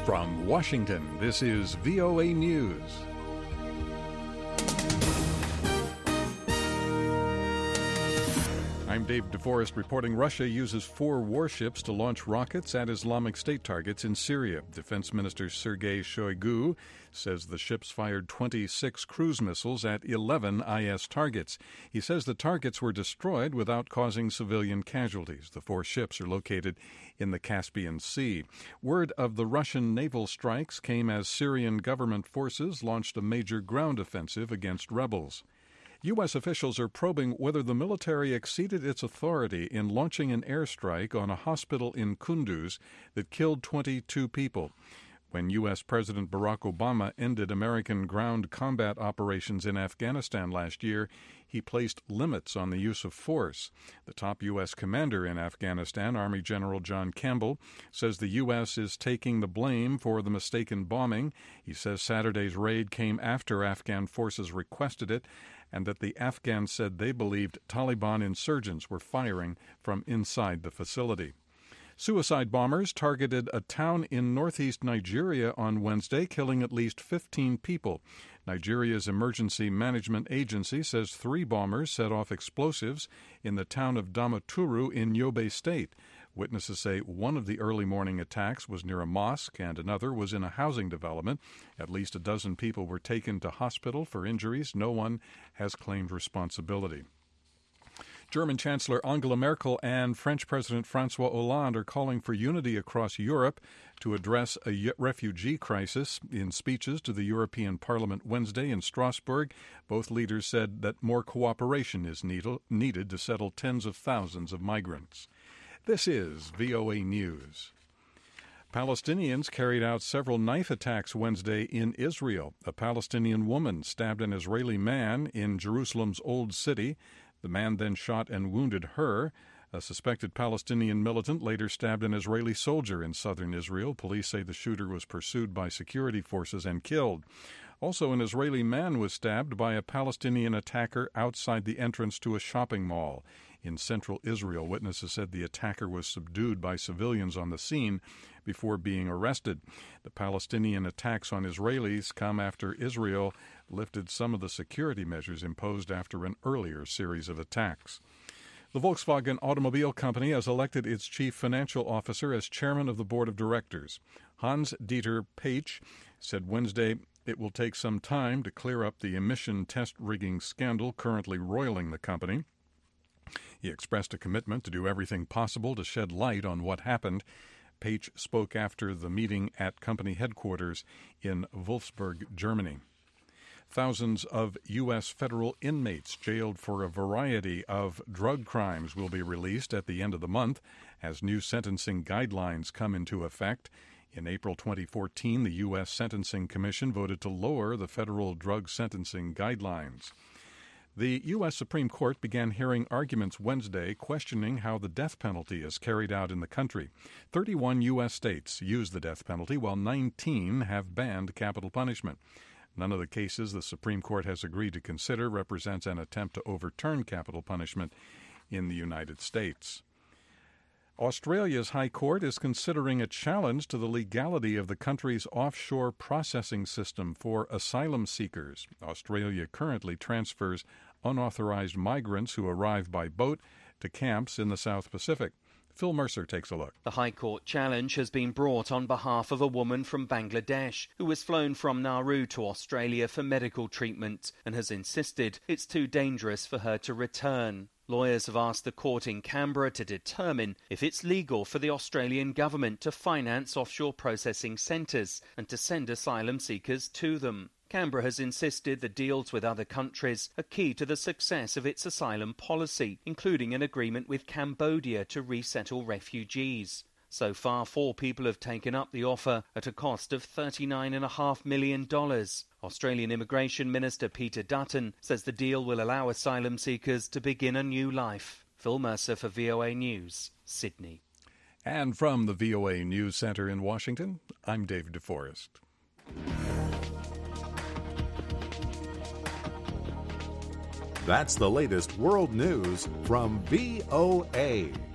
From Washington, this is VOA News. I'm Dave DeForest reporting Russia uses 4 warships to launch rockets at Islamic State targets in Syria. Defense Minister Sergei Shoigu says the ships fired 26 cruise missiles at 11 IS targets. He says the targets were destroyed without causing civilian casualties. The 4 ships are located in the Caspian Sea. Word of the Russian naval strikes came as Syrian government forces launched a major ground offensive against rebels. U.S. officials are probing whether the military exceeded its authority in launching an airstrike on a hospital in Kunduz that killed 22 people. When U.S. President Barack Obama ended American ground combat operations in Afghanistan last year, he placed limits on the use of force. The top U.S. commander in Afghanistan, Army General John Campbell, says the U.S. is taking the blame for the mistaken bombing. He says Saturday's raid came after Afghan forces requested it, and that the Afghans said they believed Taliban insurgents were firing from inside the facility. Suicide bombers targeted a town in northeast Nigeria on Wednesday, killing at least 15 people. Nigeria's Emergency Management Agency says 3 bombers set off explosives in the town of Damaturu in Yobe State. Witnesses say one of the early morning attacks was near a mosque and another was in a housing development. At least a dozen people were taken to hospital for injuries. No one has claimed responsibility. German Chancellor Angela Merkel and French President François Hollande are calling for unity across Europe to address a refugee crisis. In speeches to the European Parliament Wednesday in Strasbourg, both leaders said that more cooperation is needed to settle tens of thousands of migrants. This is VOA News. Palestinians carried out several knife attacks Wednesday in Israel. A Palestinian woman stabbed an Israeli man in Jerusalem's Old City. The man then shot and wounded her. A suspected Palestinian militant later stabbed an Israeli soldier in southern Israel. Police say the shooter was pursued by security forces and killed. Also, an Israeli man was stabbed by a Palestinian attacker outside the entrance to a shopping mall. In central Israel, witnesses said the attacker was subdued by civilians on the scene before being arrested. The Palestinian attacks on Israelis come after Israel lifted some of the security measures imposed after an earlier series of attacks. The Volkswagen Automobile Company has elected its chief financial officer as chairman of the board of directors. Hans-Dieter Paech said Wednesday it will take some time to clear up the emission test rigging scandal currently roiling the company. He expressed a commitment to do everything possible to shed light on what happened. Paech spoke after the meeting at company headquarters in Wolfsburg, Germany. Thousands of U.S. federal inmates jailed for a variety of drug crimes will be released at the end of the month as new sentencing guidelines come into effect. In April 2014, the U.S. Sentencing Commission voted to lower the federal drug sentencing guidelines. The U.S. Supreme Court began hearing arguments Wednesday questioning how the death penalty is carried out in the country. 31 U.S. states use the death penalty, while 19 have banned capital punishment. None of the cases the Supreme Court has agreed to consider represents an attempt to overturn capital punishment in the United States. Australia's High Court is considering a challenge to the legality of the country's offshore processing system for asylum seekers. Australia currently transfers unauthorized migrants who arrive by boat to camps in the South Pacific. Phil Mercer takes a look. The High Court challenge has been brought on behalf of a woman from Bangladesh who was flown from Nauru to Australia for medical treatment and has insisted it's too dangerous for her to return. Lawyers have asked the court in Canberra to determine if it's legal for the Australian government to finance offshore processing centres and to send asylum seekers to them. Canberra has insisted the deals with other countries are key to the success of its asylum policy, including an agreement with Cambodia to resettle refugees. So far, 4 people have taken up the offer at a cost of $39.5 million. Australian Immigration Minister Peter Dutton says the deal will allow asylum seekers to begin a new life. Phil Mercer for VOA News, Sydney. And from the VOA News Center in Washington, I'm Dave DeForest. That's the latest world news from VOA.